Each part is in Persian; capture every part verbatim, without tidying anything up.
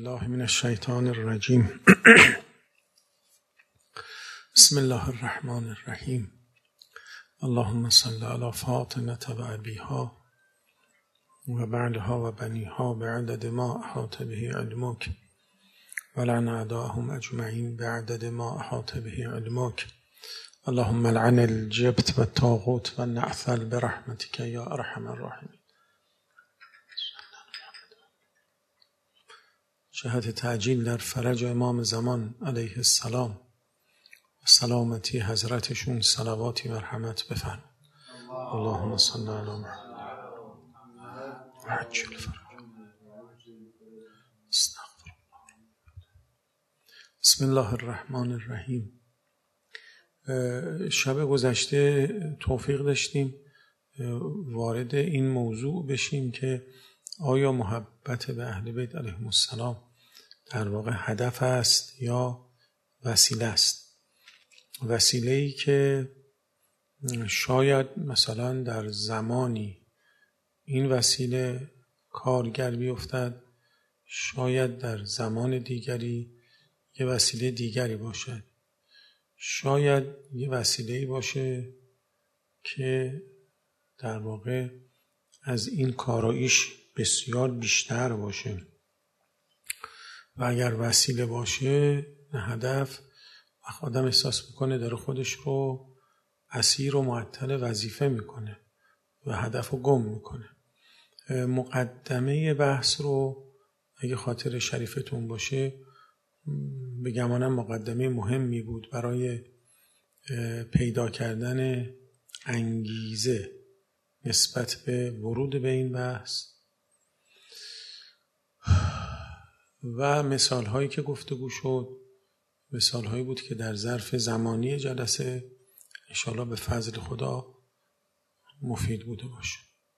بالله من الشیطان الرجیم. بسم الله الرحمن الرحیم. اللهم صل علی فاطمة و ابیها و بعلها و بنیها بعدد ما احاط به علمک ولعن اعداءهم اجمعین بعدد ما احاط به علمک. اللهم لعن الجبت و الطاغوت و النعثل برحمتک یا ارحم الراحمین. جهت تعجیل در فرج امام زمان علیه السلام و سلامتی حضرتشون صلواتی مرحمت بفرم. اللهم صل علی محمد و عجل فرج. استغفر الله. بسم الله الرحمن الرحیم. شب گذشته توفیق داشتیم وارد این موضوع بشیم که آیا محبت به اهل بیت علیهم السلام در واقع هدف است یا وسیله است؟ وسیله‌ای که شاید مثلا در زمانی این وسیله کارگر بیفتد، شاید در زمان دیگری یه وسیله دیگری باشد، شاید یه وسیله‌ای باشه که در واقع از این کاراییش بسیار بیشتر باشه و اگر وسیله باشه نه هدف، وقت آدم احساس میکنه داره خودش رو اسیر و معطل وظیفه میکنه و هدف رو گم میکنه. مقدمه بحث رو اگه خاطر شریفتون باشه بگمانم مقدمه مهمی بود برای پیدا کردن انگیزه نسبت به ورود به این بحث و مثال هایی که گفتگو شد مثال هایی بود که در ظرف زمانی جلسه انشاءالله به فضل خدا مفید بوده باشه.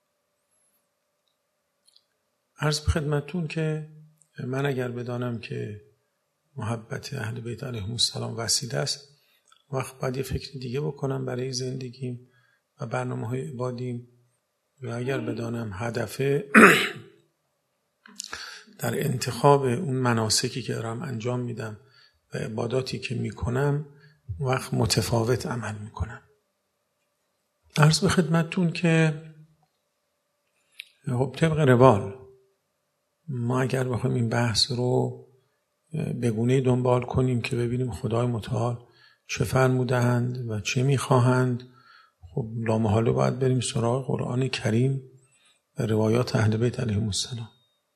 عرض به خدمتون که من اگر بدانم که محبت اهل بیت علیهم السلام وسیله است، وقت باید یه فکر دیگه بکنم برای زندگیم و برنامه های عبادیم، و اگر بدانم هدفه در انتخاب اون مناسکی که دارم انجام میدم و عباداتی که میکنم وقت متفاوت عمل میکنم. عرض به خدمتتون که خب طبق روال ما اگر بخوایم این بحث رو به گونه‌ای دنبال کنیم که ببینیم خدای متعال چه فرمودند و چه میخواهند، خب لامحاله باید بریم سراغ قرآن کریم و روایات اهل بیت علیهم السلام.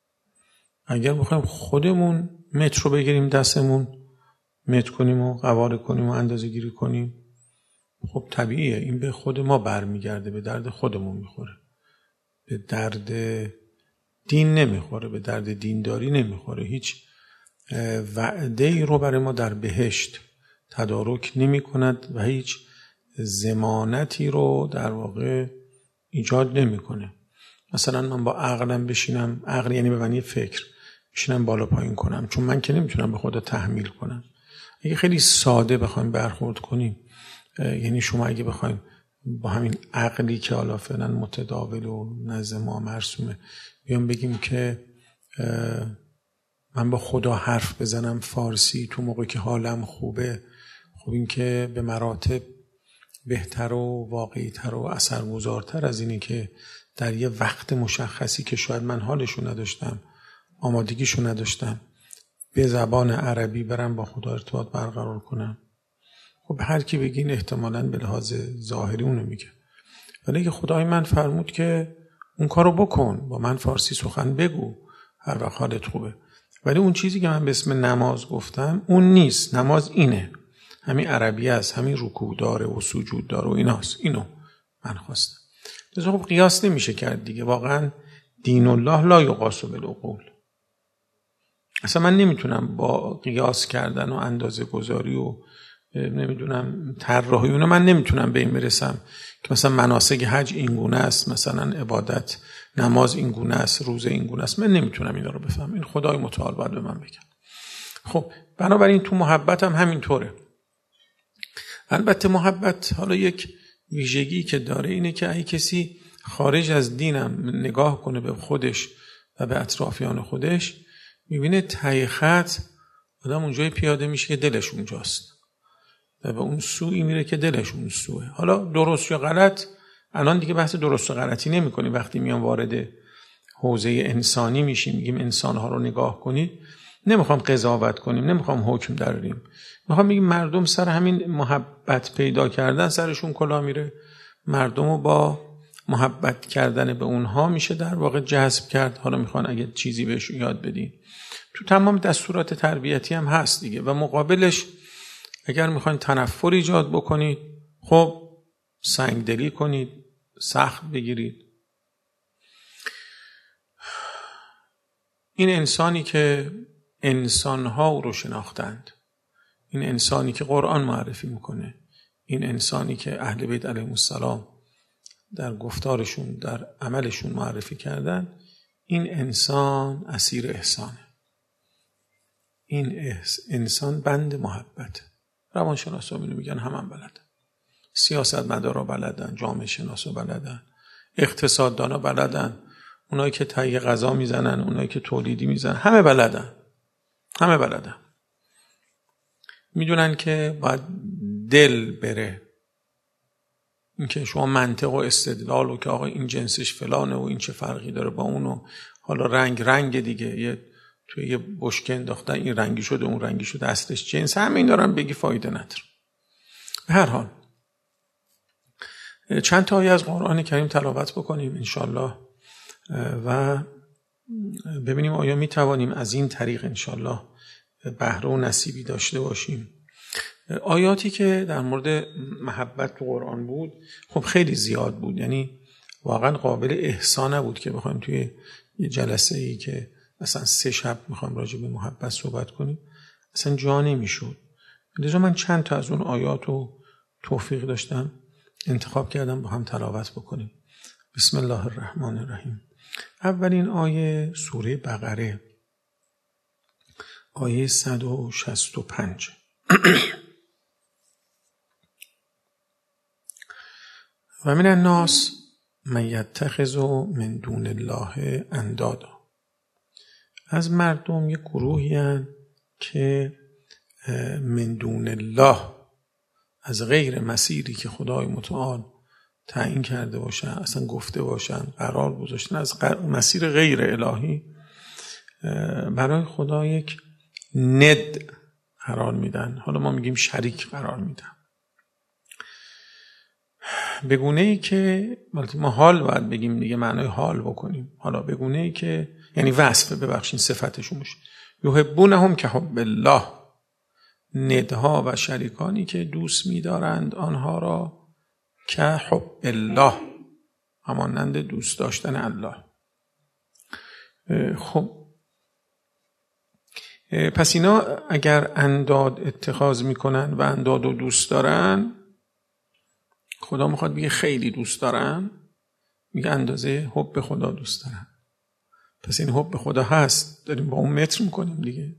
اگر بخوایم خودمون متر رو بگیریم دستمون متر کنیم و قواره کنیم و اندازه گیری کنیم، خب طبیعیه این به خود ما برمیگرده، به درد خودمون میخوره، به درد دین نمیخوره، به درد دینداری نمیخوره، هیچ وعده ای رو برای ما در بهشت تدارک نمی کند و هیچ ضمانتی رو در واقع ایجاد نمی کنه. مثلا من با عقلم بشینم، عقل یعنی به معنی فکر، بشینم بالا پایین کنم، چون من که نمیتونم به خدا تحمیل کنم. اگه خیلی ساده بخوایم برخورد کنیم، یعنی شما اگه بخوایم با همین عقلی که حالا فعلا متداول و نزد ما مرسومه بیام بگیم که من با خدا حرف بزنم فارسی تو موقعی که حالم خوبه، خب این که به مراتب بهتر و واقعی‌تر و اثرگذارتر از اینه که در یه وقت مشخصی که شاید من حالشو نداشتم، آمادگیشو نداشتم، به زبان عربی برم با خدا ارتباط برقرار کنم. خب هر کی بگین احتمالاً به لحاظ ظاهری اونو میگه، ولی که خدای من فرمود که اون کارو بکن، با من فارسی سخن بگو هر وقت حالت خوبه. ولی اون چیزی که من به اسم نماز گفتم اون نیست. نماز اینه، همین عربی است، همین رکوع داره و سجود داره و ایناست. اینو من خواستم. لذا خب قیاس نمیشه کرد دیگه. واقعا دین الله لا یقاس بالعقول. اصلا من نمیتونم با قیاس کردن و اندازه گذاری و نمیدونم طراحی اونو من نمیتونم به این برسم که مثلا مناسک حج این گونه است، مثلا عبادت نماز این گونه است، روزه این گونه است. من نمیتونم اینا رو بفهم. این خدای متعال باید به من بگه. خب بنابراین تو محبت هم همینطوره. البته محبت حالا یک ویژگی که داره اینه که اگه کسی خارج از دینم نگاه کنه به خودش و به اطرافیان خودش، میبینه ته خط آدم اونجای پیاده میشه که دلش اونجاست و به اون سوی میره که دلش اون سوه. حالا درست یا غلط الان دیگه بحث درست و غلطی نمی کنیم. وقتی میان وارد حوزه انسانی میشیم میگیم انسانها رو نگاه کنید، نمیخوام قضاوت کنیم، نمیخوام حکم دراریم، میخوام بگیم مردم سر همین محبت پیدا کردن سرشون کلا میره. مردم رو با محبت کردن به اونها میشه در واقع جذب کرد. حالا میخوان اگه چیزی بهشون یاد بدین، تو تمام دستورات تربیتی هم هست دیگه. و مقابلش اگر میخواین تنفر ایجاد بکنید، خب سنگدلی کنید، سخت بگیرید. این انسانی که انسانها رو شناختند، این انسانی که قرآن معرفی میکنه، این انسانی که اهل بیت علیهم السلام در گفتارشون در عملشون معرفی کردن، این انسان اسیر احسانه. این انسان بند محبت. روانشناسا اینو میگن، هم هم بلدن، سیاستمدارا بلدن، جامعه شناسا بلدن، اقتصاددانا بلدن، اونایی که تهیه غذا میزنن، اونایی که تولیدی میزنن، همه بلدن، همه بلدن. میدونن که باید دل بره. اینکه شما منطق و استدلال و که آقا این جنسش فلانه و این چه فرقی داره با اونو، حالا رنگ رنگ دیگه، یه توی یه بشکه انداختن این رنگی شده اون رنگی شده اصلش جنس، همه این دارن بگی فایده نداره. به هر حال چند تا آیه از قرآن کریم تلاوت بکنیم انشالله و ببینیم آیا میتوانیم از این طریق انشالله بهره و نصیبی داشته باشیم. آیاتی که در مورد محبت تو قرآن بود خب خیلی زیاد بود، یعنی واقعا قابل احصا نبود که بخوایم توی یه جلسه ای که مثلا سه شب میخوایم راجع به محبت صحبت کنیم اصلا جا نمیشد. لذا من چند تا از اون آیات رو توفیق داشتم انتخاب کردم با هم تلاوت بکنیم. بسم الله الرحمن الرحیم. اولین آیه سوره بقره، آیه صد و شصت و پنج. و من الناس من یتخذ من دون الله اندادا. از مردم یک گروهی هستند که من دون الله، از غیر مسیری که خدای متعال تعیین کرده باشن، اصلا گفته باشن، قرار گذاشتن، از مسیر غیر الهی برای خدا یک ند قرار میدن. حالا ما میگیم شریک قرار میدن، به گونه ای که ما حال باید بگیم دیگه، معنای حال بکنیم. حالا به گونه ای که یعنی وصف، ببخشین صفتشون باشه. یحبونهم که حب الله، ندها و شریکانی که دوست می‌دارند آنها را که حب الله، همانند دوست داشتن الله. خب پس اینا اگر انداد اتخاذ میکنن و انداد رو دوست دارن، خدا میخواد بگه خیلی دوست دارن، میگه اندازه حب خدا دوست دارن. پس این حب خدا هست، داریم با اون متر میکنیم دیگه.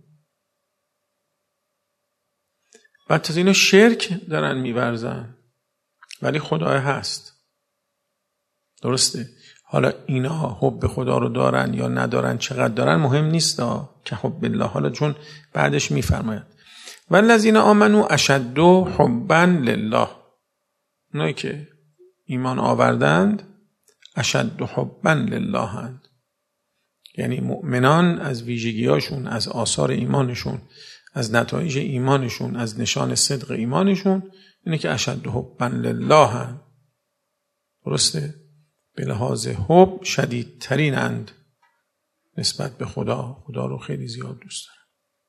بعد تا اینا شرک دارن میورزن ولی خدای هست. درسته؟ حالا اینا حب خدا رو دارن یا ندارن، چقدر دارن مهم نیست که حب الله. حالا چون بعدش میفرماید والذین آمنوا اشد حبا لله، اونایی که ایمان آوردند اشد حبا لله هند. یعنی مؤمنان از ویژگیاشون، از آثار ایمانشون، از نتایج ایمانشون، از نشان صدق ایمانشون اینه که اشد حبا لله هند. درسته؟ به لحاظ حب شدیدترینند نسبت به خدا. خدا رو خیلی زیاد دوست دارن.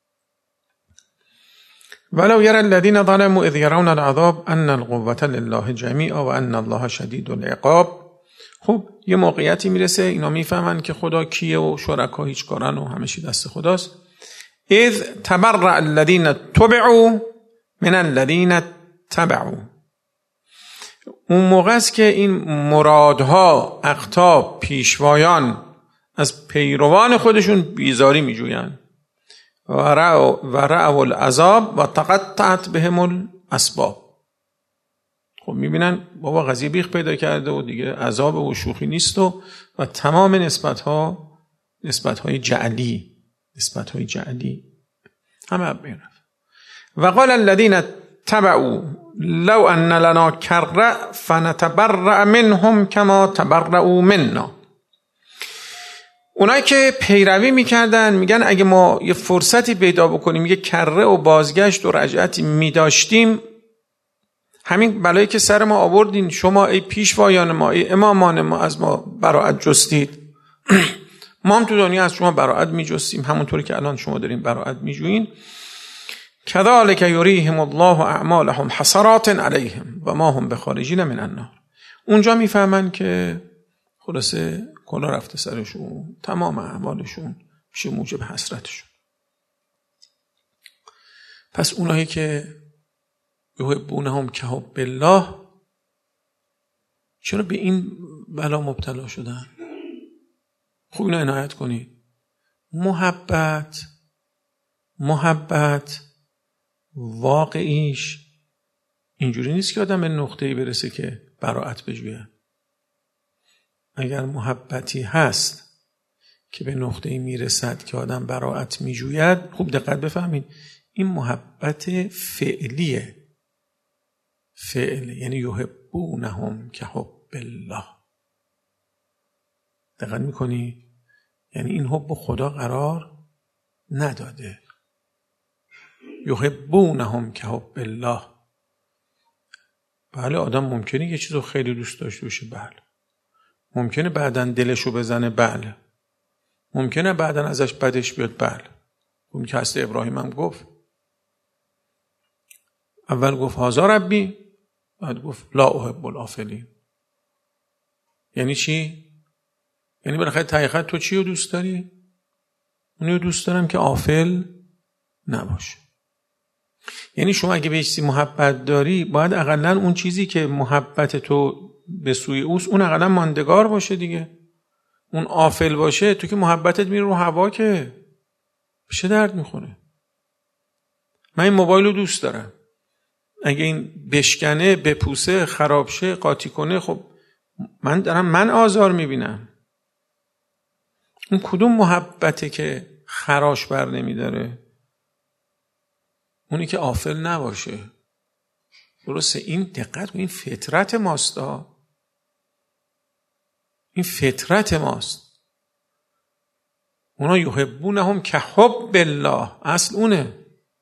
ولو یری الذین ظلموا اذ یرون العذاب ان القوة لله جمیعا و ان الله شدید العقاب. خب یه موقعیتی میرسه اینا میفهمن که خدا کیه و شرکا هیچ کارن و همه چی دست خداست. اذ تبرأ الذین تبعوا من الذین تبعوا. اون موقع است که این مرادها، اقطاب، پیشوایان از پیروان خودشون بیزاری میجوین. و رأوا العذاب و تقطعت بهم الاسباب. خب میبینن بابا قضیه بیخ پیدا کرده و دیگه عذاب و شوخی نیست و و تمام نسبتها نسبتهای جعلی، نسبت‌های جعلی همه میرفت. و قال الذين تبعوا لو ان لنا كرة فنتبرأ منهم كما تبرؤوا منا. اونایی که پیروی میکردن میگن اگه ما یه فرصتی پیدا بکنیم، یه کره و بازگشت و رجعتی میداشتیم، همین بلایی که سر ما آوردین شما ای پیشوایان ما، ای امامان ما، از ما براءت جستید، ما هم تو دنیا از شما براءت میجستیم همونطوری که الان شما دارین براءت میجوین. كذلك يريهم الله اعمالهم حسرات عليهم و ما هم بخارجین من النار. اونجا میفهمن که خلاصه کلا رفته سرشون، تمام اعمالشون میشه موجب حسرتشون. پس اونایی که یحبونهم کحب الله چرا به این بلا مبتلا شدن؟ خوب اینو عنایت کنید. محبت محبت واقعیش اینجوری نیست که آدم به نقطه‌ای برسه که براءت بجوید. اگر محبتی هست که به نقطه‌ای میرسد که آدم براءت میجوید، خوب دقت بفهمید، این محبت فعلیه. فعل یعنی یحبونهم کحب الله. دقت میکنی؟ یعنی این حب خدا قرار نداده. یحبونهم کحب الله. بله آدم ممکنه یه چیزو خیلی دوست داشته باشه، بله. ممکنه بعداً دلشو بزنه، بله. ممکنه بعداً ازش بدش بیاد، بله. اون که هست ابراهیم هم گفت. اول گفت هذا ربی، بعد گفت لا احب الافلین. یعنی چی؟ یعنی بالاخره تحقیقت تو چی رو دوست داری؟ اونی رو دوست دارم که آفل نباشه. یعنی شما اگه به چیزی محبت داری، باید اقلن اون چیزی که محبت تو به سوی اوست اون اقلن ماندگار باشه دیگه. اون آفل باشه تو که محبتت میره رو هوا، که چه درد میخوره؟ من این موبایل رو دوست دارم، اگه این بشکنه، بپوسه، خراب شه، قاطی کنه، خب من دارم من آزار میبینم. اون کدوم محبته که خراش بر نمیداره؟ اونی که آفل نباشه. درسته؟ این دقت، این فطرت ماست. این فطرت ماست. اونا یحبونهم کحب الله، اصل اونه.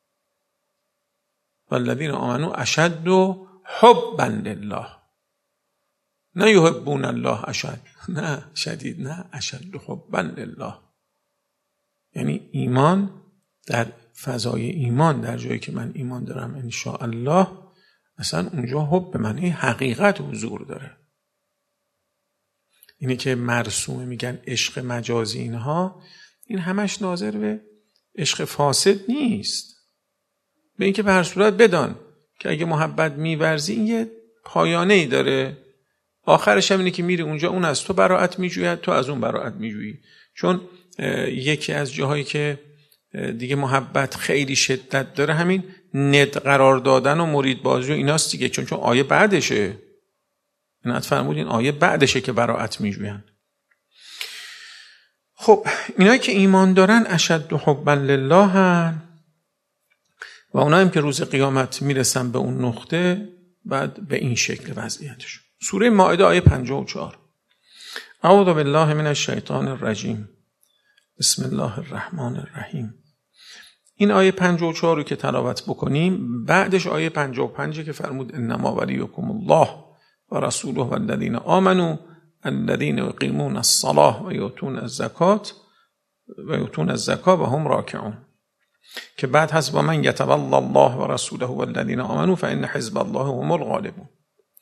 والذین آمنوا اشد حبا لله. نه یحبون الله اشد، نه شدید، نه اشد حبا لله. یعنی ایمان در فضای ایمان، در جایی که من ایمان دارم ان شاء الله، اصلا اونجا حب به معنی حقیقت حضور داره. اینی که مرسومه میگن عشق مجازی، اینها این همش ناظر به عشق فاسد نیست. به اینکه به هر صورت بدان که اگه محبت میورزی این یه پایانه ای داره، آخرش هم اینه که میری اونجا اون از تو براءت میجوید، تو از اون براءت میجویی. چون یکی از جاهایی که دیگه محبت خیلی شدت داره همین ند قرار دادن و مرید بازی و ایناست دیگه. چون چون آیه بعدشه، اینات فرمودین آیه بعدشه که براءت میجوین. خب اینایی که ایمان دارن اشد حبا لله هن، و اونایی هم که روز قیامت میرسن به اون نقطه، بعد به این شکل وضعیتشون. سوره مائده آیه پنجاه و چهار. اعوذ بالله من الشیطان الرجیم بسم الله الرحمن الرحیم. این آیه پنجاه و چهار رو که تلاوت بکنیم، بعدش آیه پنجاه و پنج که فرمود انما ولیکم الله و رسوله و الذین آمنوا الذین یقیمون الصلاة و یؤتون الزکاة و یؤتون الزکاة و هم راکعون، که بعد هست و من یتولی الله و رسوله و الذین آمنوا فان حزب الله هم الغالبون.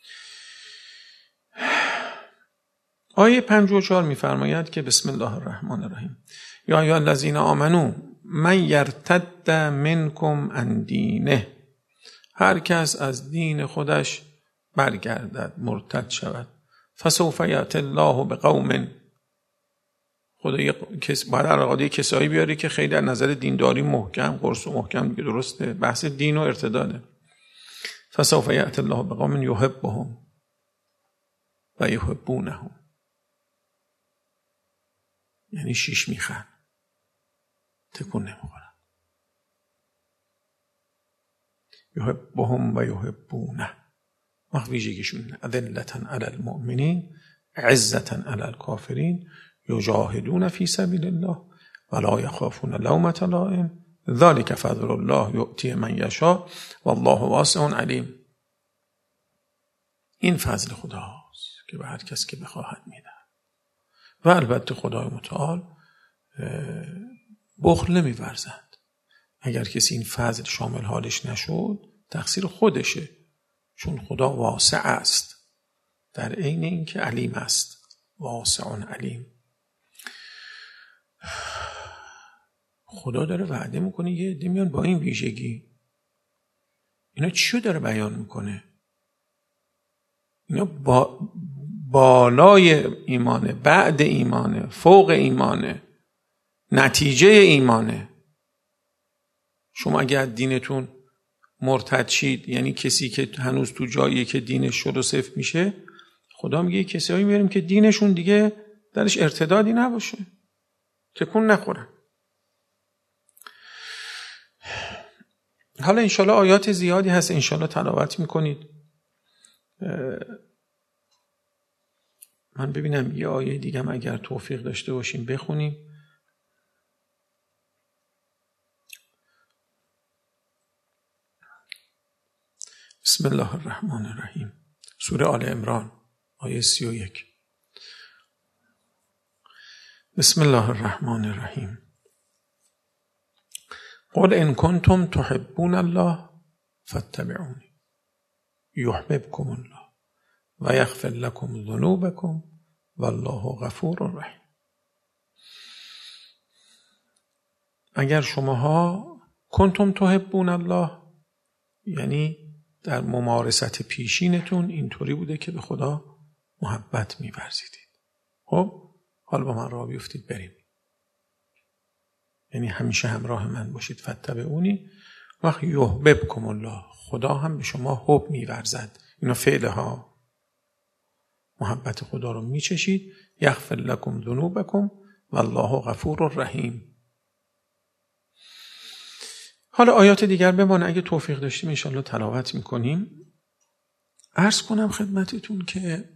آیه پنجاه و چهار می‌فرماید که بسم الله الرحمن الرحیم یا ایها الذین آمنوا من یرتد منکم عن دینه، هر کس از دین خودش برگردد، مرتد شود، فسوف یأتی الله بقوم، خدا کس بعد علاقه کسایی بیاره که خیلی در نظر دینداری محکم، قرص و محکم دیگه، درسته؟ بحث دین و ارتداده. فسوف یأتی الله بقوم یحبهم و یحبونهم، یعنی شیش میخن. تکون نمیخورن. یحبهم و یحبونه، ویژگیشون اذلة علی المؤمنین عزة علی الکافرین یجاهدون فی سبیل الله ولا یخافون لومة لائم ذلک فضل الله یؤتی من یشاء والله واسع علیم. این فضل خداست که به هر کس که بخواهد میده. و البته خدای متعال بخل نمی‌ورزد. اگر کسی این فضل شامل حالش نشد تقصیر خودشه، چون خدا واسع است در عین اینکه علیم است. واسع علیم. خدا داره وعده میکنه یه عده میان با این ویژگی. اینا چیو داره بیان میکنه؟ اینا با بالای ایمانه، بعد ایمانه، فوق ایمانه، نتیجه ایمانه. شما اگه از دینتون مرتد شید، یعنی کسی که هنوز تو جاییه که دینش شد و صفر میشه، خدا میگه کسایی میاریم که دینشون دیگه درش ارتدادی نباشه، تکون نخورن. حالا انشالله آیات زیادی هست، انشالله تلاوت میکنید. من ببینم یه آیه دیگه هم اگر توفیق داشته باشیم بخونیم. بسم الله الرحمن الرحیم، سوره آل عمران، آیه سی و یک. بسم الله الرحمن الرحیم. قل ان کنتم تحبون الله فاتبعونی یحببکم الله و یغفر لکم ذنوبکم والله غفور رحیم. اگر شماها کنتم تحبون الله، یعنی در ممارست پیشینتون اینطوری بوده که به خدا محبت می‌ورزیدید. خب حالا با من راه بیفتید بریم، یعنی همیشه همراه من باشید. فاتبعونی وقت یحببکم الله، خدا هم به شما حب می‌ورزد. اینا فعله ها. محبت خدا رو میچشید. یغفر لکم ذنوبکم والله غفور رحیم. حالا آیات دیگر بمانه، اگه توفیق داشتیم انشالله تلاوت میکنیم. عرض کنم خدمتتون که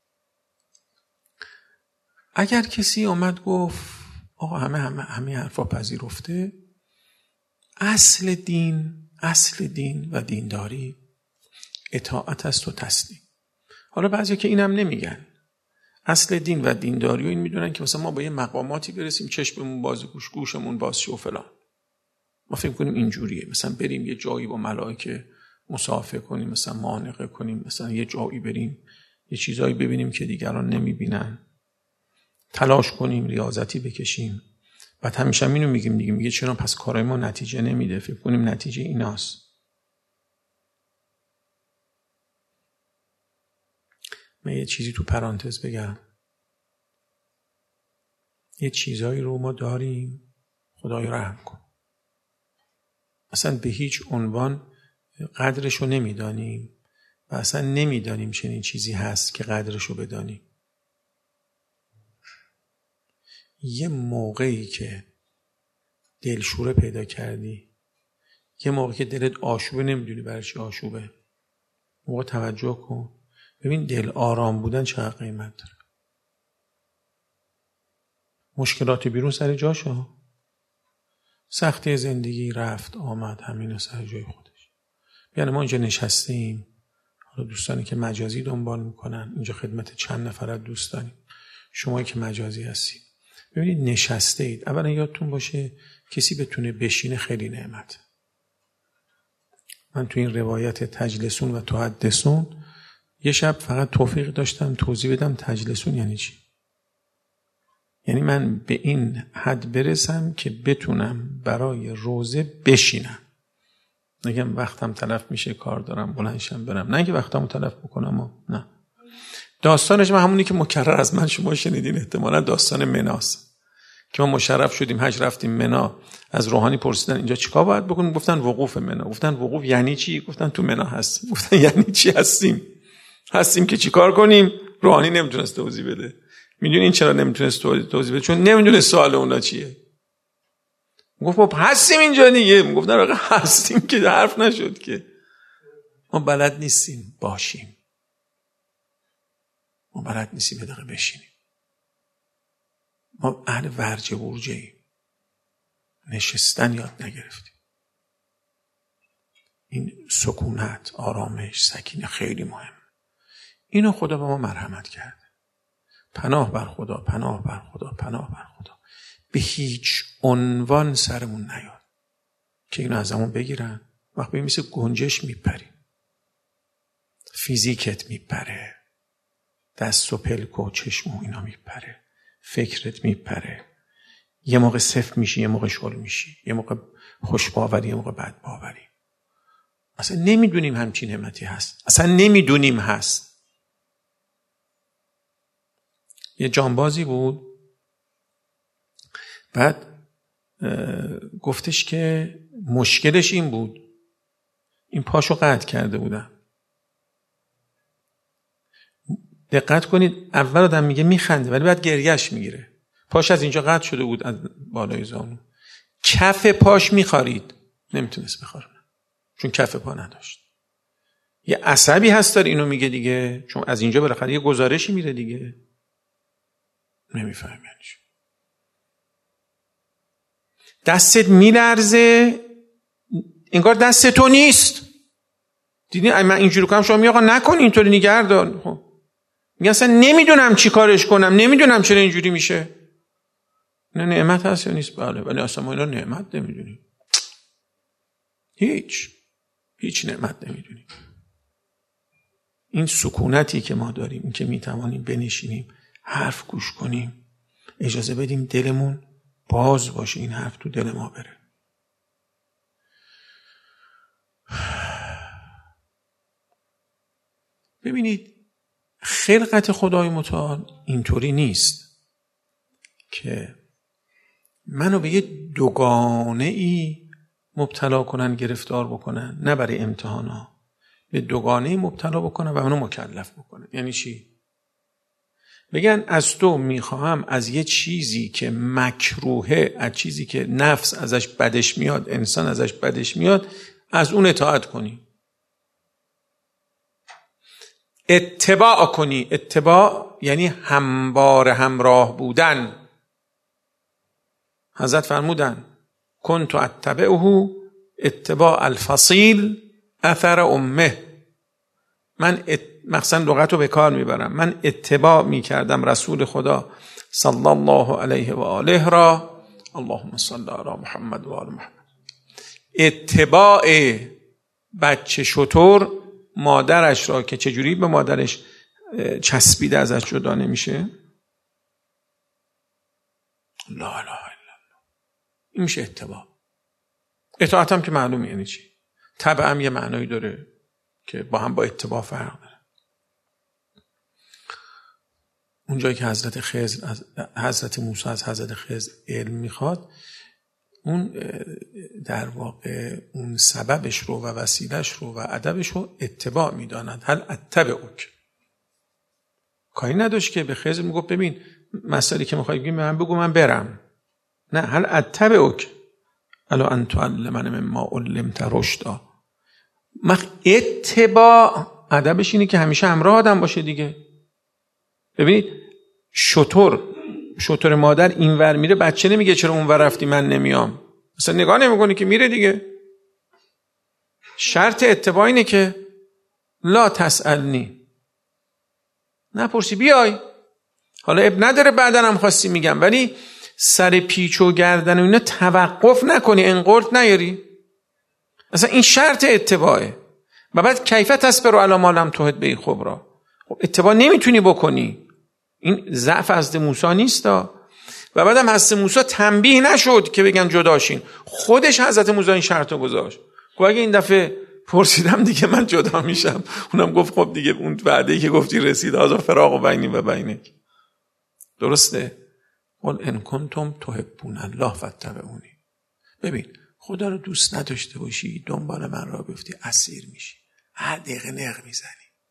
اگر کسی آمد گفت آقا همه همه همه حرفا پذیرفته، اصل دین اصل دین و دینداری اطاعت است و تسلیم. حالا بعضیا که اینم نمیگن، اصل دین و دینداری و این میدونن که مثلا ما با یه مقاماتی برسیم چشممون باز، گوش گوشمون باز شه و فلان. ما فکر کنیم اینجوریه، مثلا بریم یه جایی با ملائکه مصافحه کنیم، مثلا معانقه کنیم، مثلا یه جایی بریم یه چیزایی ببینیم که دیگران نمیبینن، تلاش کنیم ریاضتی بکشیم. بعد همیشه اینو میگیم دیگه، میگه چرا پس کارای ما نتیجه نمیده؟ فکر کنیم نتیجه ایناست. من یه چیزی تو پرانتز بگم. یه چیزایی رو ما داریم، خدای رحم کن، اصلا به هیچ عنوان قدرش رو نمیدانیم و اصلا نمیدانیم چنین چیزی هست که قدرش رو بدانیم. یه موقعی که دلشوره پیدا کردی، یه موقعی که دلت آشوبه، نمیدونی برای چی آشوبه، موقع توجه کن ببین دل آرام بودن چقدر قیمت داره. مشکلات بیرون سر جاشو، سختی زندگی رفت آمد، همین سر جای خودش. یعنی ما اینجا نشستیم، حالا دوستانی که مجازی دنبال میکنن، اینجا خدمت چند نفر از دوست داریم، شمایی که مجازی هستید ببینید نشسته اید. اولا یادتون باشه کسی بتونه بشینه خیلی نعمت. من تو این روایت تجلسون و تحدثون یه شب فقط توفیق داشتم توضیح بدم تجلسون یعنی چی. یعنی من به این حد برسم که بتونم برای روزه بشینم، نگم وقتم تلف میشه کار دارم بلندشم برم، نه که وقتمو تلف بکنم و نه. داستانش من همونی که مکرر از من شما شنیدین احتمالا، داستان مناست که ما مشرف شدیم حج رفتیم منا، از روحانی پرسیدن اینجا چیکار باید بکنیم؟ گفتن وقوف منا. گفتن وقوف یعنی چی؟ گفتن تو منا هستیم. گفتن یعنی چی هستیم؟ هستیم که چیکار کنیم؟ روحانی نمیتونست توضیح بده. میدونین چرا نمیتونست توضیح بده؟ چون نمیدونه سوال اونا چیه. گفت ما هستیم اینجا دیگه. گفتن آقا هستیم که حرف نشد که. ما بلد نیستیم باشیم، ما بلد نیستیم یه دقیقه بشینیم. ما اهل ورجه برجه ایم، نشستن یاد نگرفتیم. این سکونت، آرامش، سکینه خیلی مهم. اینو خدا به ما مرحمت کرده. پناه بر خدا، پناه بر خدا، پناه بر خدا. به هیچ عنوان سرمون نیاد که اینو ازمون بگیرن. وقت ببین مثل گنجش میپری، فیزیکت میپره، دست و پلک و چشم و اینا میپره، فکرت میپره. یه موقع صفر میشی، یه موقع شل میشی، یه موقع خوش باوری، یه موقع بد باوری. اصلا نمیدونیم همچین نعمتی هست، اصلا نمیدونیم هست. یه جانبازی بود، بعد گفتش که مشکلش این بود، این پاشو قطع کرده بودن. دقت کنید، اول آدم میگه میخنده ولی بعد گریهش میگیره. پاش از اینجا قطع شده بود، از بالای زانو. کف پاش میخارید، نمیتونست بخاره چون کف پا نداشت. یه عصبی هست داره اینو میگه دیگه، چون از اینجا بالاخره یه گزارشی میره دیگه. نمیفهم یعنی چی. دستت میلرزه، انگار دست تو نیست. دیدین من اینجوری کنم شما میگه آقا نکن، اینطوری نگه دار. خب میگه اصلا نمیدونم چی کارش کنم، نمیدونم چرا اینجوری میشه. نه نعمت هست یا نیست؟ بله، ولی اصلا ما اینا نعمت نمیدونیم. هیچ هیچ نعمت نمیدونیم. این سکونتی که ما داریم، این که میتوانیم بنشینیم، حرف گوش کنیم، اجازه بدیم دلمون باز باشه، این حرف تو دل ما بره. ببینید خلقت خدای متعال اینطوری نیست که منو به یه دوگانه ای مبتلا کنن، گرفتار بکنن، نه برای امتحانا، به دوگانه ای مبتلا بکنن و منو مکلف بکنن. یعنی چی؟ بگن از تو میخواهم از یه چیزی که مکروهه، از چیزی که نفس ازش بدش میاد، انسان ازش بدش میاد، از اون اطاعت کنی، اتباع کنی. اتباع یعنی هموار همراه بودن. حضرت فرمودن کنت اتبعه اتباع الفصیل اثر امه. من ات... مخصوصا لغت رو به کار میبرم، من اتباع میکردم رسول خدا صلی الله علیه و آله را، اللهم صل علی محمد و آل محمد. اتباع بچه شتر مادرش را که چجوری به مادرش چسبیده ازش جدا نمیشه، لا اله الا الله، این میشه اتباع. اطاعت هم که معلومه یعنی چی. تبع هم یه معنایی داره که با هم با اتباع فرق داره. اونجایی که حضرت خضر از حضرت موسی از حضرت خضر علم میخواد، اون در واقع اون سببش رو و وسیلش رو و ادبش رو اتباع میداند. هل اتبعک، کاری نداشت که به خضر میگفت ببین مسئله که میخوای بگی من بگو من برم. نه، هل اتبعک الا ان تعلمنی مما علمت رشدا. مخ اتباع ادبش اینه که همیشه همراه آدم باشه دیگه. ببینید شتر شتر مادر اینور میره، بچه نمیگه چرا اونور رفتی من نمیام، مثلا نگاه نمیکنه که میره دیگه. شرط اتباع اینه که لا تسألنی، نپرسی بیای. حالا اب نداره بعداً هم خواستی میگم، ولی سر پیچ و گردن و اینا توقف نکنی، انقلت نیاری. اصلا این شرط اتباعه. و بعد کیف تصبر علی ما لم تحط به خبرا. خب اتباع نمیتونی بکنی، این ضعف حضرت موسی نیست. و بعدم حضرت موسی تنبیه نشد که بگن جداشین، خودش حضرت موسی این شرط رو گذاشت. خب اگه این دفعه پرسیدم دیگه من جدا میشم، اونم گفت خب دیگه اون وعده‌ای که گفتی رسید، آزا فراق و بینی و بینک. درسته؟ قل ان کنتم تحبون الله فاتبعونی. ببین خدا رو دوست نداشته باشی، دنبال من را بیفتی، اسیر میشی، هر دقیقه نق میزنی.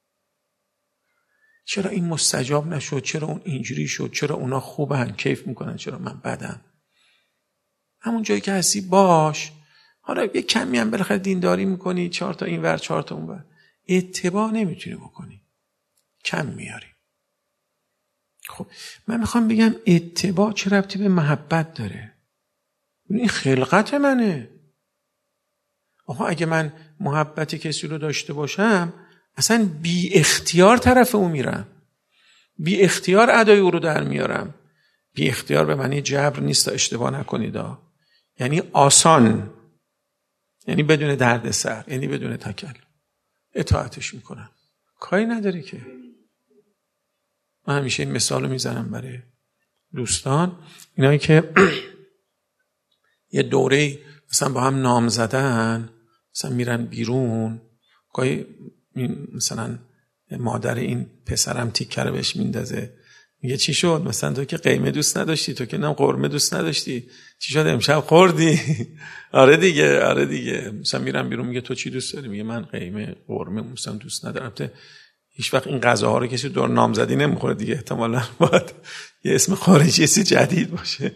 چرا این مستجاب نشد؟ چرا اون اینجوری شد؟ چرا اونا خوبن کیف میکنن؟ چرا من بدم؟ همون جایی که هستی باش. حالا یه کمی هم بالاخره دینداری میکنی، چهار تا این ور چهار تا اون ور، اتباع نمیتونی بکنی، کم میاری. خب من میخوام بگم اتباع چه ربطی به محبت داره؟ این خلقت منه. آقا اگه من محبت کسی رو داشته باشم اصلا بی اختیار طرف او میرم، بی اختیار ادای او رو در میارم. بی اختیار به معنی جبر نیست، اشتباه نکنید، یعنی آسان، یعنی بدون دردسر، یعنی بدون تکلف اطاعتش میکنم، کاری نداره که. من همیشه این مثال رو میزنم برای دوستان، اینایی که یه دوره مثلا با هم نام زدن، مثلا میرن بیرون، گاهی مثلا مادر این پسرم تیکه رو بهش میندازه، میگه چی شد؟ مثلا تو که قیمه دوست نداشتی، تو که نم قرمه دوست نداشتی، چی شد امشب خوردی؟ آره دیگه آره دیگه. مثلا میرم بیرون، میگه تو چی دوست داری؟ میگه من قیمه قرمه مثلا دوست ندارم. هیچ وقت این غذاها رو کسی دور نامزدی نمیخوره دیگه، احتمالاً باید یه اسم خارجی سی جدید باشه.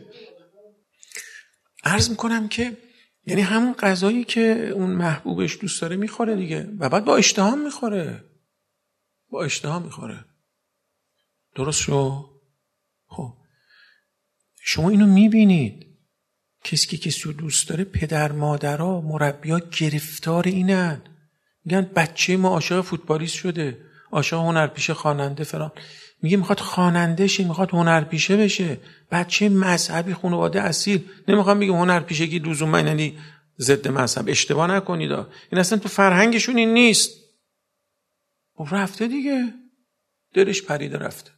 عرض میکنم که یعنی همون غذایی که اون محبوبش دوست داره میخوره دیگه، و بعد با اشتهام میخوره، با اشتهام میخوره. درست شو؟ خب شما اینو میبینید، کسی که کسی رو دوست داره، پدر مادرها مربی‌ها گرفتار اینن، میگن بچه ما عاشق فوتبالیست شده، عاشق هنرپیشه، خواننده فلان، میگه میخواد خواننده شه، میخواد هنرپیشه بشه. بچه مذهبی، خانواده اصیل. نمیخوام بگم هنرپیشگی لزوما یعنی ضد مذهب، اشتباه نکنید، این اصلا تو فرهنگشون این نیست. خب رفته دیگه، دلش پریده رفته.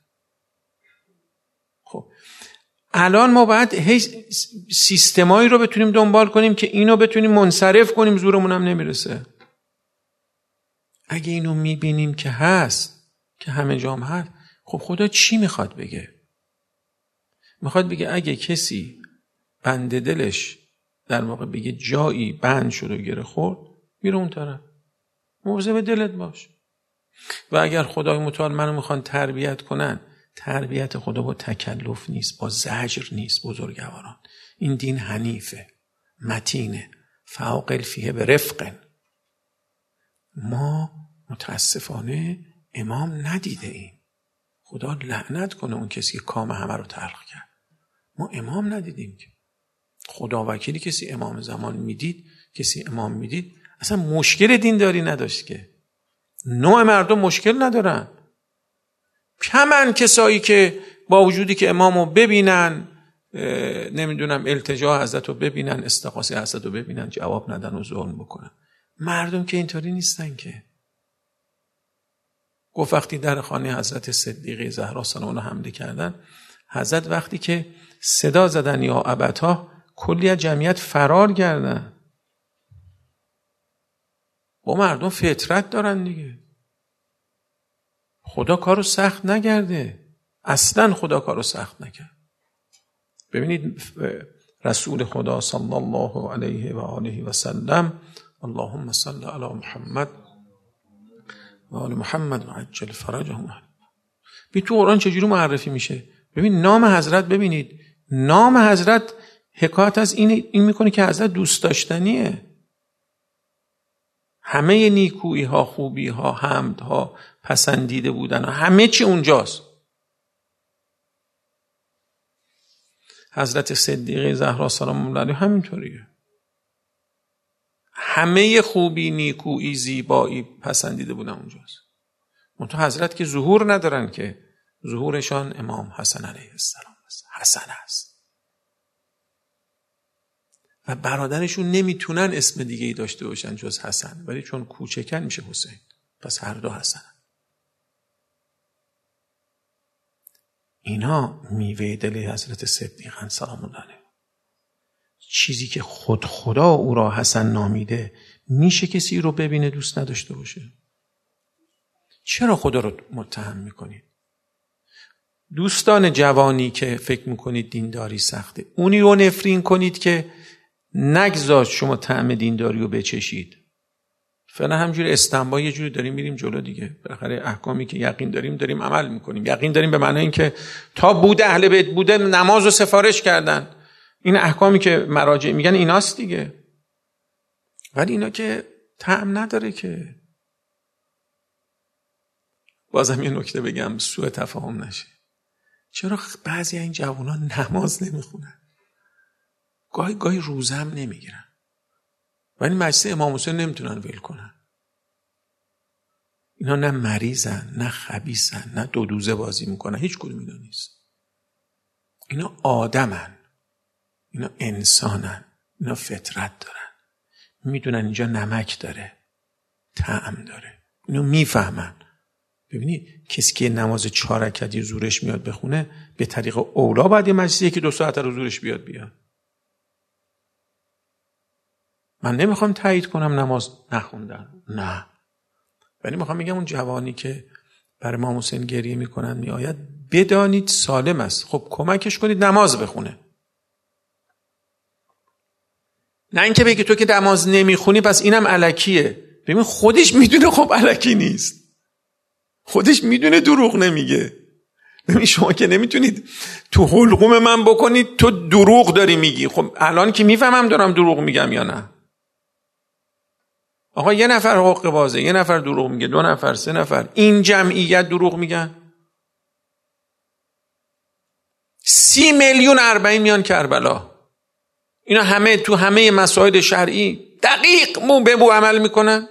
خب الان ما باید هی سیستمایی رو بتونیم دنبال کنیم که اینو بتونیم منصرف کنیم، زورمون هم نمیرسه. اگه اینو میبینیم که هست، که همه جام هست، خب خدا چی میخواد بگه؟ میخواد بگه اگه کسی بند دلش در واقع بگه جایی بند شد و گره خورد، میره اون طرف. مواظب دلت باش. و اگر خدای متعال منو میخوان تربیت کنن، تربیت خدا با تکلف نیست، با زجر نیست. بزرگواران، این دین حنیفه، متینه، فوقل فیه به رفق. ما متاسفانه امام ندیده ایم. خدا لعنت کنه اون کسی که کام همه رو تلخ کرد. ما امام ندیدیم که. خدا وکیلی کسی امام زمان میدید، کسی امام میدید، اصلا مشکل دینداری نداشت که. نوع مردم مشکل ندارن. کمن کسایی که با وجودی که امامو ببینن، نمیدونم التجا حضرت رو ببینن، استغاثه حضرت رو ببینن، جواب ندن و ظلم بکنن. مردم که اینطوری نیستن که. گفت وقتی در خانه حضرت صدیقه زهرا سلام الله حمله کردن، حضرت وقتی که صدا زدن یا ابتا، کلی از جمعیت فرار کردن. با مردم فطرت دارن دیگه. خدا کارو سخت نکرده، اصلا خدا کارو سخت نکرد. ببینید رسول خدا صلی الله علیه و آله و سلم، اللهم صل علی محمد و آل محمد و عجل فرجهم. ببین تو قرآن چجوری معرفی میشه. ببین نام حضرت، ببینید نام حضرت حکایت از این این میکنه که حضرت دوست داشتنیه. همه نیکویی ها، خوبی ها، حمد ها، پسندیده بودن ها، همه چی اونجاست. حضرت صدیقه زهرا سلام الله علیها همینطوریه. همه خوبی، نیکویی، زیبایی، پسندیده بودن اونجاست. منتها حضرت که ظهور ندارن، که ظهورشان امام حسن علیه السلام است. حسن است. و برادرشون نمیتونن اسم دیگه ای داشته باشن جز حسن، ولی چون کوچکن میشه حسین. پس هر دو حسن. اینا میوه دل حضرت صدیقن سلام الله علیه. چیزی که خود خدا او را حسن نامیده، میشه کسی رو ببینه دوست نداشته باشه؟ چرا خدا رو متهم میکنید؟ دوستان جوانی که فکر میکنید دینداری سخته، اونی رو نفرین کنید که نگذاشت شما طعم دینداری رو بچشید. فعلا همجوری استنبا یه جوری داریم میریم جلو دیگه. بالاخره احکامی که یقین داریم داریم عمل میکنیم. یقین داریم به معنای این که تا بوده اهل بیت بوده نماز رو سفارش کردن. این احکامی که مراجع میگن ایناست دیگه. ولی اینا که طعم نداره که. بازم یه نکته بگم سوء تفاهم نشه. چرا بعضی این جوانان نماز نمیخونن؟ گاهی گاهی روزه هم نمیگیرن، ولی مجلس امام حسین نمیتونن ول کنن. اینا نه مریضن، نه خبیثن، نه دو دوزه بازی میکنن، هیچ کدوم اینا نیست. اینا آدمن، اینا انسانن، اینا فطرت دارن، میدونن اینجا نمک داره، طعم داره، اینو میفهمن. ببینی کسی که نماز چهار رکعتی زورش میاد بخونه، به طریق اولا باید یه مجلسی که دو ساعت رو زورش بیاد بیاد. من نمیخوام تایید کنم نماز نخوندن، نه، ولی میخوام میگم اون جوانی که برای امام حسین گریه میکنن میآید، بدانید سالم است، خب کمکش کنید نماز بخونه. نه اینکه بگی تو که نماز نمیخونی پس اینم الکیه. ببین خودش میدونه خب الکی نیست، خودش میدونه دروغ نمیگه. ببین شما که نمیتونید تو حلقوم من بکنید تو دروغ داری میگی. خب الان که میفهمم دارم دروغ میگم یا نه. آقا یه نفر حق بازه، یه نفر دروغ میگه، دو نفر، سه نفر، این جمعیت دروغ میگن. سی میلیون اربعین میان کربلا، اینا همه تو همه مسائل شرعی دقیق مو به مو عمل میکنن.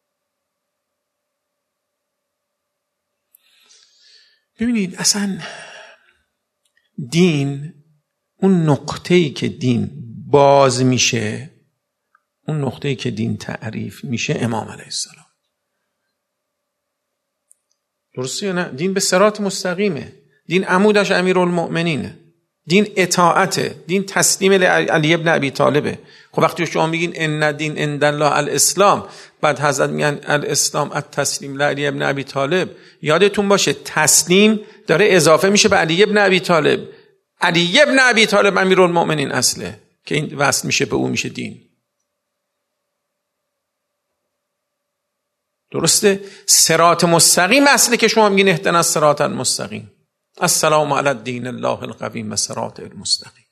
ببینید اصلا دین، اون نقطه‌ای که دین باز میشه، اون نقطه‌ای که دین تعریف میشه امام علیه السلام. درسته یا نه؟ دین به صراط مستقیمه، دین عمودش امیرالمؤمنینه، دین اطاعته، دین تسلیم علی ابن ابی طالبه. خب وقتی شما میگین ان دین عند الله الاسلام، بعد حضرت میگن الاسلام التسلیم لعلی ابن ابی طالب، یادتون باشه تسلیم داره اضافه میشه به علی ابن ابی طالب. علی ابن ابی طالب امیرالمؤمنین اصله که این وصل میشه به او، میشه دین. درسته؟ صراط مستقیم اصله که شما میگین اهدنا الصراط المستقیم، السلام علی الدین الله القویم و صراط المستقیم.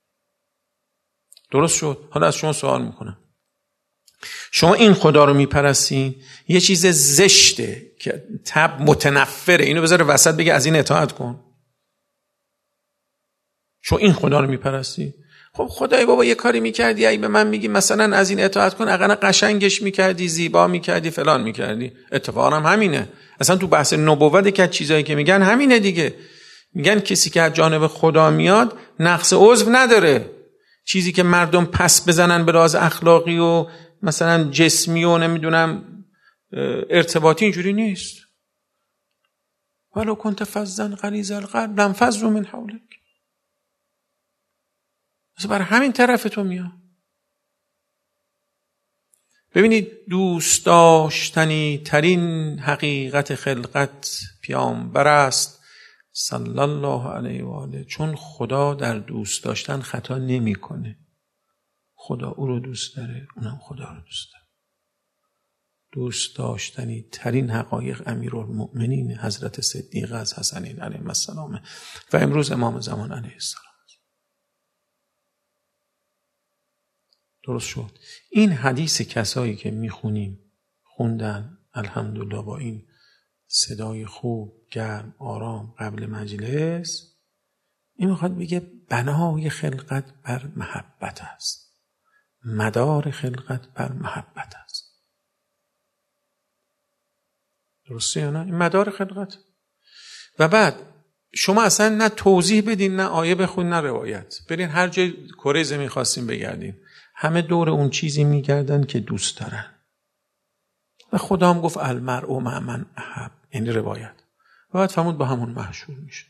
درست شد؟ حالا از شما سوال میکنم، شما این خدا رو میپرستین، یه چیز زشته که تب متنفره، اینو بذاره وسط بگه از این اطاعت کن. شما این خدا رو میپرستی؟ خب خدای بابا یه کاری میکردی ای به من میگی مثلا از این اطاعت کن، اقلا قشنگش میکردی، زیبا میکردی، فلان میکردی. اتفاقا هم همینه. اصلا تو بحث نبوت که چیزایی که میگن همینه دیگه. میگن کسی که از جانب خدا میاد نقص عضو نداره. چیزی که مردم پس بزنن به راز اخلاقی و مثلا جسمی و نمیدونم ارتباطی، اینجوری نیست. ولو کنت فظا غلیظ القلب لانفضوا من حولک. مثلا برای همین طرف تو میاد. ببینید دوست داشتنی ترین حقیقت خلقت پیامبر است صلی الله علیه و آله، چون خدا در دوست داشتن خطا نمیکنه. خدا او رو دوست داره، اونم خدا رو دوست داره. دوست داشتنی ترین حقایق امیرالمؤمنین حضرت صدیق از حسنین علیه السلام و امروز امام زمان علیه السلام. درست شد؟ این حدیث کسایی که میخونیم، خوندن الحمدلله با این صدای خوب، گرم، آرام قبل مجلس، این میخواد بگه بنای خلقت بر محبت است، مدار خلقت بر محبت است. درسته یا نه؟ این مدار خلقت. و بعد شما اصلا نه توضیح بدین، نه آیه بخونین، نه روایت. برین هر جای کره زمین خواستین بگردین، همه دور اون چیزی میگردن که دوست دارن. و خدا هم گفت المرء مع من احب، یعنی روایت. و بعد فرمود با همون محشور میشه.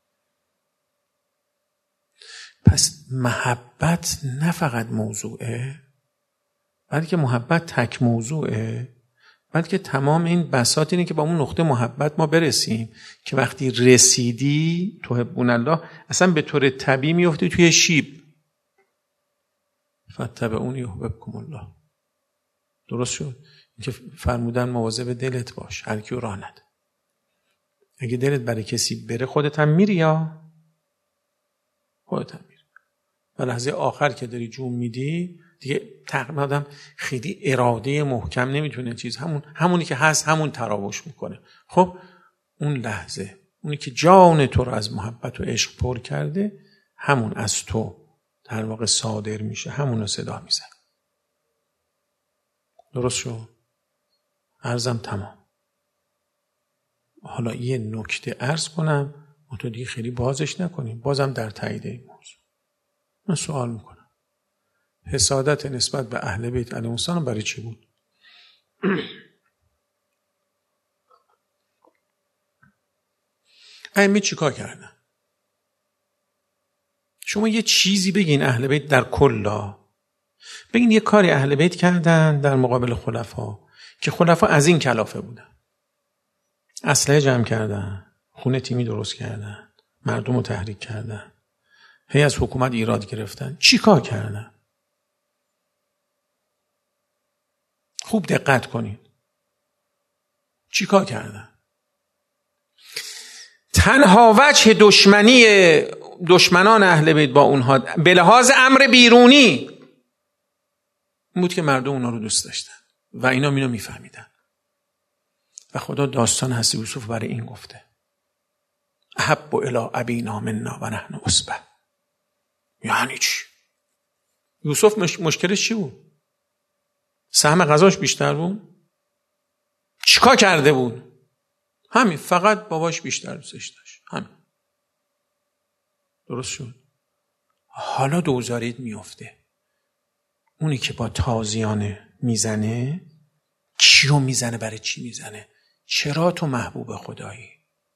پس محبت نه فقط موضوعه، بلکه محبت تک موضوعه، بلکه تمام این بساط اینه که با اون نقطه محبت ما برسیم که وقتی رسیدی تحبون الله، اصلا به طور طبیعی میفتی توی شیب، فاتبعونی یحببکم الله. درست شد؟ اینکه فرمودن مواظب دلت باش، هر کیو راه نده. اگه دلت برای کسی بره خودت هم میری، یا خودت هم میری. و لحظه آخر که داری جون میدی دیگه تقریبا آدم خیلی اراده محکم نمیتونه چیز همون همونی که هست همون تراوش میکنه. خب اون لحظه اونی که جان تو رو از محبت و عشق پر کرده همون از تو در واقع صادر میشه، همون رو صدا میزنه. درست شد؟ عرضم تمام. حالا یه نکته عرض کنم و تو دیگه خیلی بازش نکنیم، بازم در تایید این موضوع من سوال میکنم، حسادت نسبت به اهل بیت علیهم السلام برای چی بود؟ ائمه چیکار کردن؟ شما یه چیزی بگین اهل بیت در کلا، بگین یه کاری اهل بیت کردن در مقابل خلفا که خلفا از این کلافه بودن، اسلحه جمع کردن، خونه تیمی درست کردن، مردم رو تحریک کردن، هی از حکومت ایراد گرفتن. چی کار کردن؟ خوب دقت کنید. چی کار کردن؟ تنها وجه دشمنی دشمنان اهل بیت با اونها به لحاظ امر بیرونی این بود که مردم اونها رو دوست داشتن و اینا اینو میفهمیدن. و خدا داستان حضرت یوسف برای این گفته احب الی ابینا منا و نحن عصبه. یعنی چی؟ یوسف مش... مشکلش چی بود؟ سهم غذاش بیشتر بود؟ چیکار کرده بود؟ همین، فقط باباش بیشتر دوستش داشت. همین. درست شد؟ حالا دوزارید میفته. اونی که با تازیانه میزنه کیو میزنه؟ برای چی میزنه؟ چرا تو محبوب خدایی؟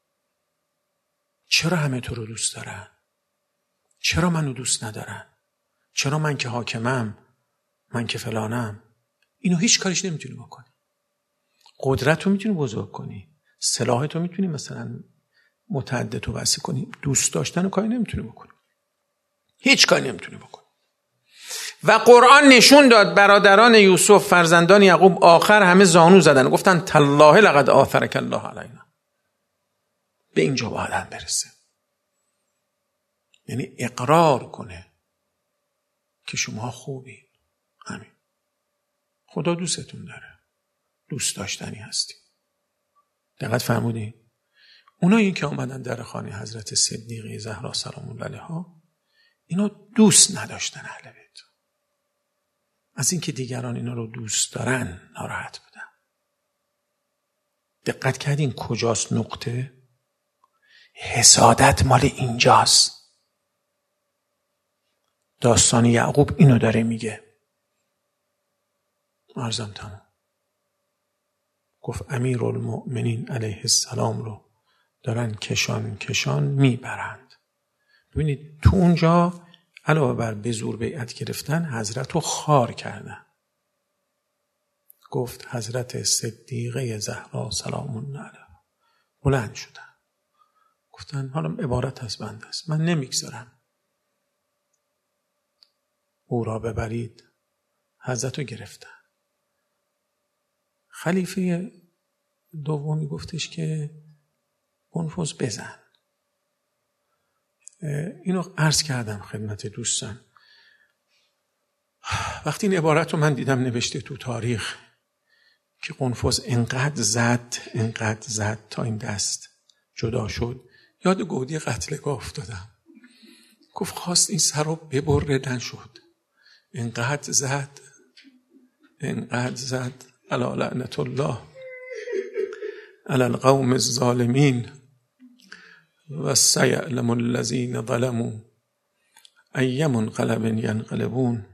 چرا همه تو رو دوست دارن؟ چرا منو دوست ندارن؟ چرا من که حاکمم، من که فلانم؟ اینو هیچ کارش نمیتونی بکنی. قدرت رو میتونی بزرگ کنی، سلاحت رو میتونی مثلا متعدد و وسیع کنی، دوست داشتن رو کاری نمیتونی بکنی، هیچ کاری نمیتونی بکنی. و قرآن نشون داد برادران یوسف فرزندان یعقوب آخر همه زانو زدن، گفتن تالله لقد آثرک الله علینا. به اینجا باید هم برسه، یعنی اقرار کنه که شما خوبی. همین. خدا دوستتون داره، دوست داشتنی هستی. دقت فرمودین؟ اونایی که آمدن در خانه حضرت صدیقه زهرا سلام الله علیها اینا دوست نداشتن اهل بیت، از اینکه دیگران اینا رو دوست دارن ناراحت بودن. دقت کردین کجاست نقطه؟ حسادت مال اینجاست. داستان یعقوب اینو داره میگه. عرضم تمام. گفت امیرالمؤمنین علیه السلام رو دارن کشان کشان میبرند. ببینید تو اونجا علاوه بر به زور بیعت گرفتن حضرت رو خار کردن. گفت حضرت صدیقه زهرا سلام الله علیها بلند شدن گفتن حالا عبارت از بنده است، من نمیگذارم او را ببرید. حضرت رو گرفتن. خلیفه دومی گفتش که قنفذ بزن. اینو عرض کردم خدمت دوستان. وقتی این عبارت رو من دیدم نوشته تو تاریخ که قنفذ انقدر زد انقدر زد تا این دست جدا شد، یاد گودی قتلگاه افتادم. گفت خواست این سر رو ببره نشد، انقدر زد انقدر زد. الا لعنت الله علی القوم الظالمین و سیعلم الذین ظلموا ای منقلب ینقلبون